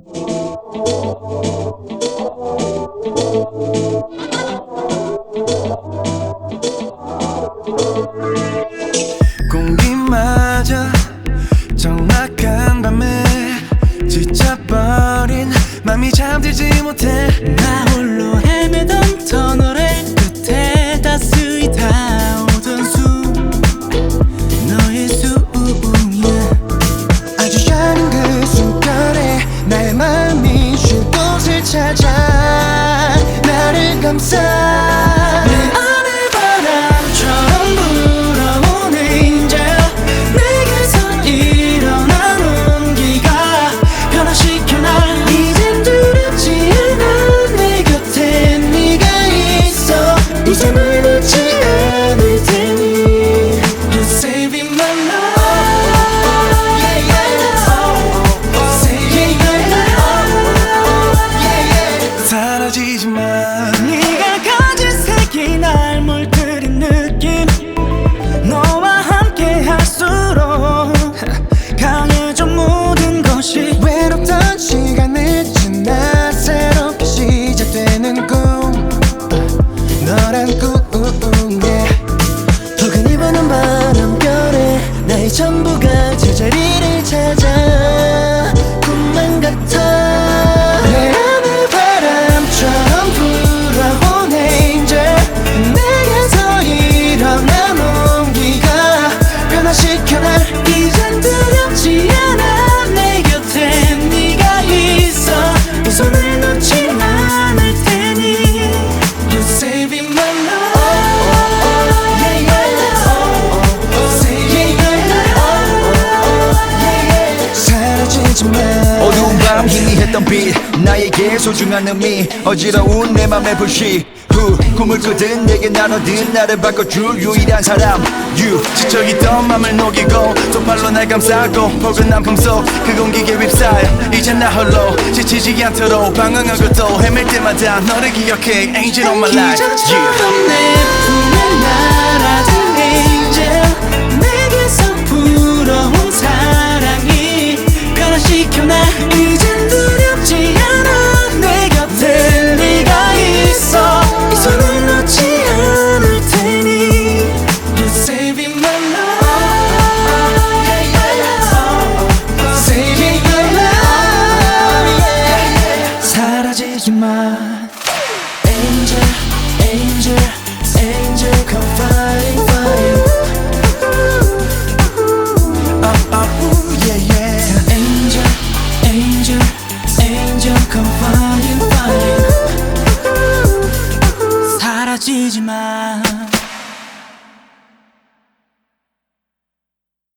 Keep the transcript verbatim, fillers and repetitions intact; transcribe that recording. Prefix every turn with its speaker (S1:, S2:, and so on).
S1: 공기마저 적막한 밤에 지쳐버린 맘이 잠들지 못해.
S2: 나 홀로 헤매던 터널의 끝에 따스히 닿아오던 숨, 너의 숨이야.
S1: 아주 작은 그 순간에 나의 마음이 쉴 곳을 찾아 나를 감싸.
S2: 내 안에 바람처럼 불어온 angel, 내게서 일어난 온기가 변화시켜 날. 이젠 두렵지 않아, 내 곁에 네가 있어. 우선을 놓지 않을 테니. You're saving my life. Yeah, yeah. Saving my life.
S1: 사라지지 마.
S2: 네가 가진 색이 날 물들인 느낌, 너와 함께 할수록 강해져 모든 것이.
S1: 외롭던 시간을 지나 새롭게 시작되는 꿈, 너란 꿈. yeah.
S2: 더 흔히 부는 바람결에 나의 전부가 제자리를 찾아 꿈만 같아.
S1: 내 안에 바람처럼 불어온 angel, 내게서 일어난 온기가 변화시켜 날.
S2: 이젠 두렵지 않아, 내 곁에 네가 있어. 이 손을 놓지 않을 테니. You're saving my life. Yeah, yeah. Saving my life. Yeah, yeah.
S1: 사라지지 마.
S3: 어두운 밤 희미했던 빛, 나에게 소중한 의미. 어지러운 내 맘의 불씨, 후 꿈을 꾸든 내게 나눠든 나를 바꿔줄 유일한 사람 You. 지쳐있던 맘을 녹이고 두 팔로 날 감싸고 포근한 품속 그 공기에 휩싸여 이젠 나 홀로 지치지 않도록 방황하고 또 헤맬 때마다 너를 기억해 Angel of my life.
S2: 기적처럼 내 품에 날아든 angel, 내게서 불어온 사랑이 변화시켜 날. 이젠 두렵지 않아, 내 곁에 네가 있어. 이 손을 놓지 않을 테니. You're saving my life. Yeah, yeah.
S1: Saving my life. yeah.
S2: 사라지지 마. Angel, angel, angel, come flying, flying.
S1: Oh, oh, ooh, yeah, yeah.
S2: Angel, angel, angel, come flying, flying. 사라지지 마.